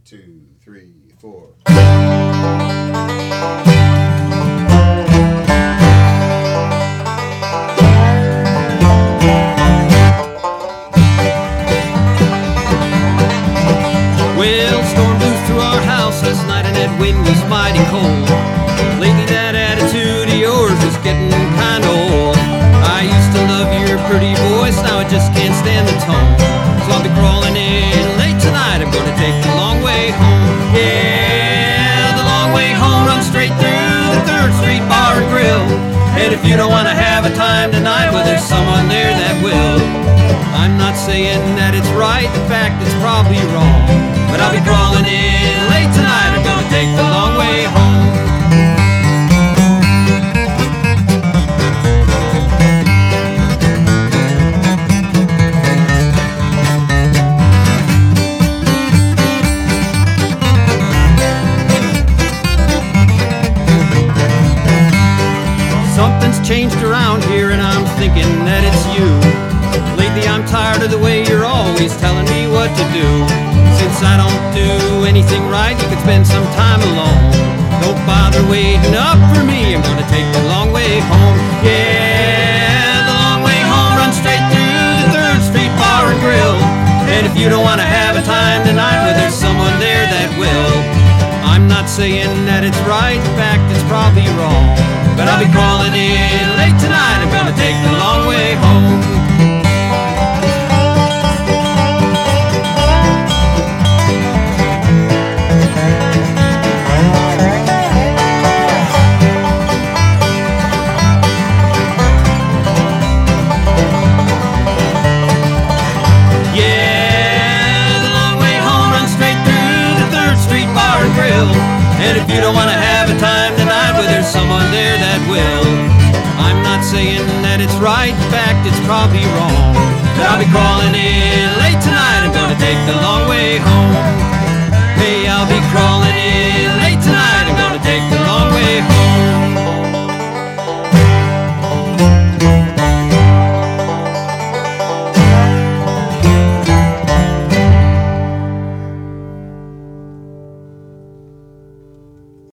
2, 3, 4. Well, storm blew through our house last night and that wind was mighty cold. Lately that attitude of yours is getting kinda old. I used to love your pretty voice, now I just can't stand the tone. So I'll be crawling in late tonight, I'm gonna take the long way home. Yeah, the long way home runs straight through the 3rd Street Bar and Grill. And if you don't wanna have a time tonight, well there's someone there that will. I'm not saying that it's right, in fact it's probably wrong. But I'll be crawling in late tonight, I'm gonna take the long way home. Something's changed around here and I'm thinking that it's you. Lately I'm tired of the way you're always telling me what to do. Since I don't do anything right, you could spend some time alone. Don't bother waiting up for me, I'm gonna take the long way home. Yeah, the long way home runs straight through the 3rd Street Bar and Grill. And if you don't wanna have a time tonight, well there's someone there that will. I'm not saying that it's right, in fact it's probably wrong. But I'll be crawling in late tonight, I'm gonna take the long way home. And if you don't want to have a time tonight, well there's someone there that will. I'm not saying that it's right, in fact it's probably wrong. But I'll be crawling in late tonight, I'm gonna take the long way home. Hey, I'll be crawling